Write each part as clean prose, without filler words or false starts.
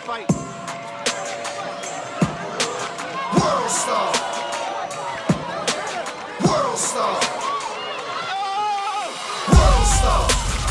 fight. World star. World star. World star.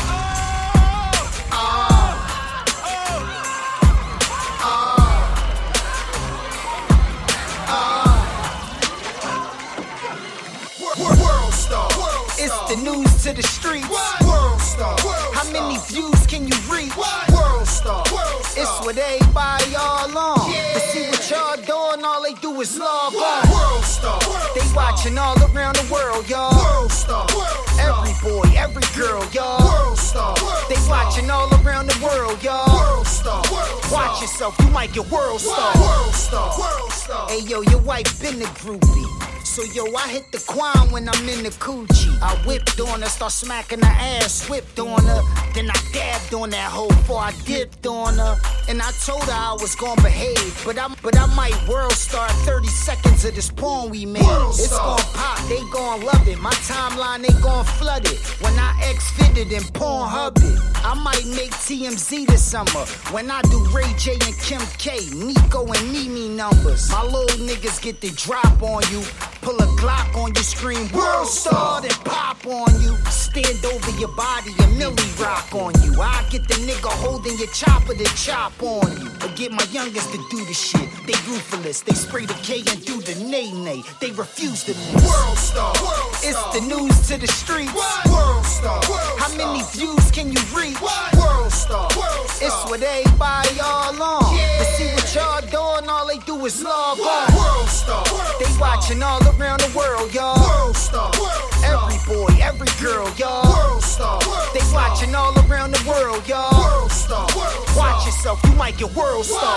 World star. It's the news to the streets. World star. How many views can you reach? World star. It's what everybody all on. To see what y'all doing, all they do is log on. World star. They watching all around the world, y'all. World star. Every boy, every girl, y'all. World star. They watching all around the world, y'all. World star. Watch yourself, you might get world star. World star. World star. Hey yo, your wife been a groupie. So yo, I hit the quan when I'm in the coochie. I whipped on her, start smacking her ass, whipped on her. Then I dabbed on that hoe before I dipped on her. And I told her I was gonna behave, but I might world star 30 seconds of this porn we made. It's gonna pop, they gon' love it. My timeline, they gon' flood it. When I X-fitted and Pornhub it. I might make TMZ this summer. When I do Ray J and Kim K, Nico and Mimi numbers. My little niggas get the drop on you. Pull a Glock on your screen, world star, then pop on you. Stand over your body and Millie rock on you. I get the nigga holding your chopper to chop on you. Or get my youngest to do the shit. They ruthless, they spray the K and do the nay-nay. They refuse to miss. World star. It's the news to the streets. World star. How many views can you reach? World star. It's what everybody all on. To see what y'all doing, all they do is log on. World star. They watching all around the world, y'all. World star. Every boy, every girl, y'all. World star. They watching all around the world, y'all. World star. Watch yourself, you might get world star.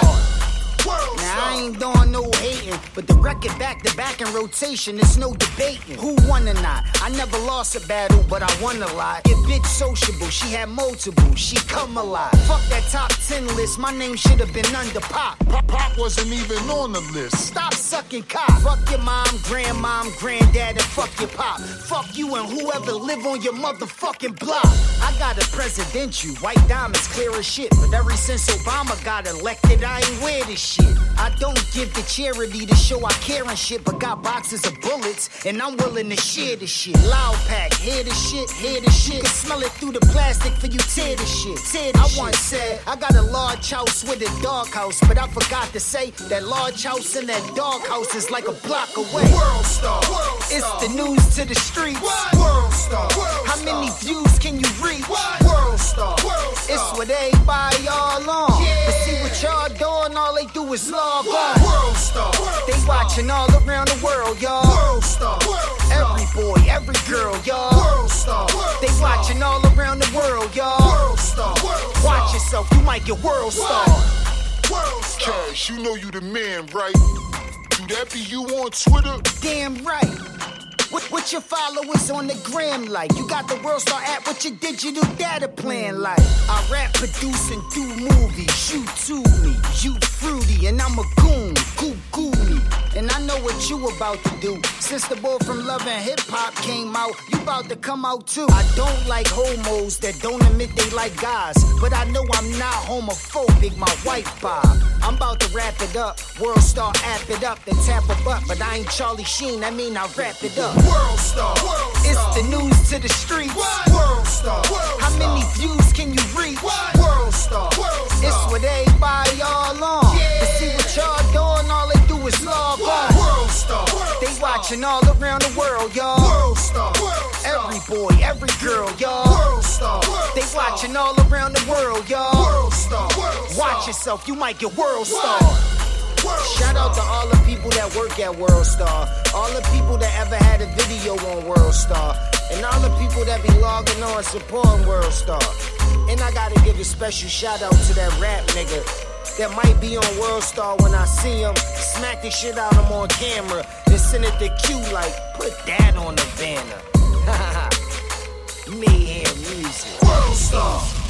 Now I ain't doing no hating, but the record back to back in rotation, it's no debating. Who won or not? I never lost a battle, but I won a lot. Your bitch sociable, she had multiple, she come alive. Fuck that top 10 list, my name should have been under Pop. Pop wasn't even on the list. Stop sucking cock. Fuck your mom, grandmom, granddad, and fuck your pop. Fuck you and whoever live on your motherfucking block. I got a presidential, white diamonds clear as shit. But ever since Obama got elected, I ain't wear this shit. I don't give the charity to show I care and shit, but got boxes of bullets, and I'm willing to share the shit. Loud pack, hear the shit, hear the shit. Can smell it through the plastic for you tear the shit. I once said, I got a large house with a doghouse, but I forgot to say that large house and that doghouse is like a block away. World star. It's the news to the streets. World star. How many views can you reach? World star. It's what everybody all on. To see what y'all doing, all they do is log on. World star. They watching all around the world, y'all. World star. Every boy, every girl, y'all. World star. They watching all around the world, y'all. World star. Watch yourself, you might get world star. World star. Cash, you know you the man, right? Do that be you on Twitter? Damn right. What your followers on the gram like? You got the World Star app, what your digital data plan like? I rap, produce, and do movies. You to me, you fruity, and I'm a goon. Goo me. And I know what you about to do. Since the boy from Love and Hip Hop came out, you about to come out too. I don't like homos that don't admit they like guys, but I know I'm not homophobic, my white Bob. I'm about to wrap it up. World Star app it up, then tap a butt. But I ain't Charlie Sheen, that mean I wrap it up. World star. It's the news to the streets. World star. How many views can you reach? World star. It's what everybody all on. To see what y'all doing, all they do is log on. World star. They watching all around the world, y'all. World star. Every boy, every girl, y'all. World star. They watching all around the world, y'all. World star. Watch yourself, you might get world star. Shout out to all the people that work at World Star, all the people that ever had a video on World Star, and all the people that be logging on supporting World Star. And I gotta give a special shout out to that rap nigga that might be on World Star when I see him. Smack the shit out of him on camera and send it to Q like, put that on the banner. Mayhem music. World Star.